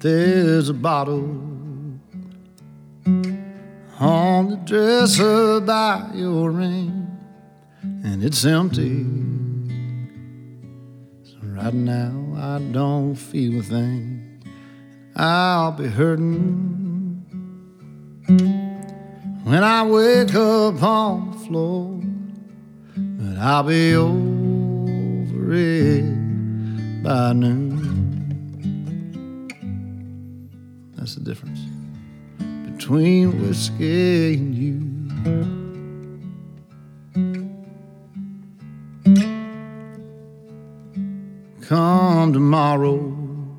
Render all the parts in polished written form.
There's a bottle on the dresser by your ring, and it's empty. So right now I don't feel a thing. I'll be hurting when I wake up on the floor, but I'll be over it by noon. That's the difference between whiskey and you. Come tomorrow,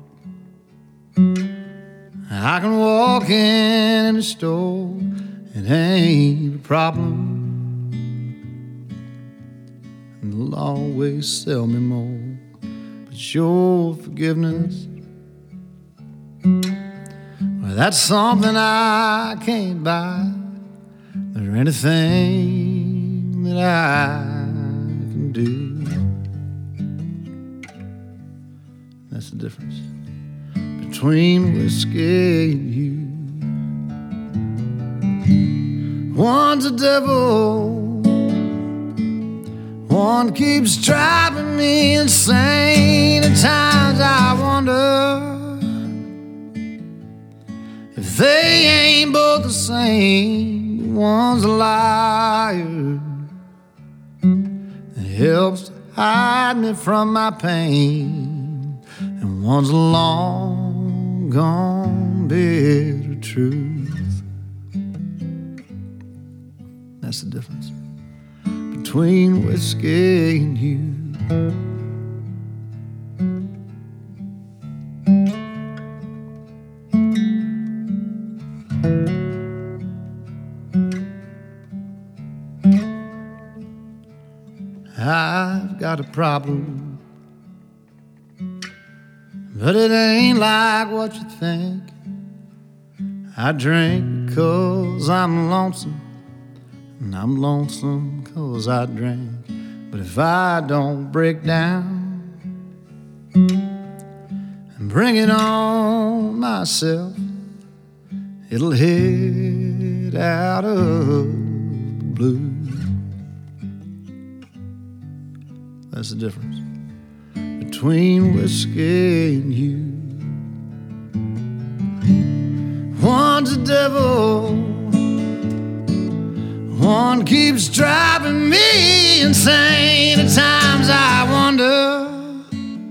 I can walk in the store. It ain't a problem, and they'll always sell me more. But your forgiveness, well, that's something I can't buy. Or anything that I can do. That's the difference between whiskey and you. One's a devil, one keeps driving me insane. At times I wonder if they ain't both the same. One's a liar that helps to hide me from my pain, and one's a long gone bitter truth. That's the difference between whiskey and you. I've got a problem, but it ain't like what you think. I drink because I'm lonesome, and I'm lonesome because I drink. But if I don't break down and bring it on myself, it'll hit out of the blue. That's the difference between whiskey and you. One's a devil, one keeps driving me insane. At times I wonder,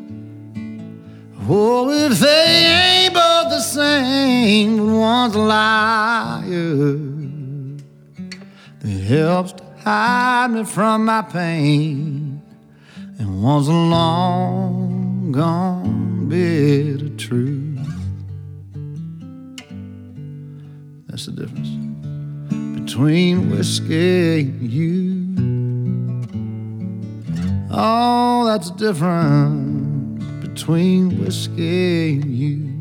oh, if they ain't both the same. But one's a liar that helps to hide me from my pain, and one's a long gone bitter truth. That's the difference between whiskey and you. Oh, that's the difference between whiskey and you.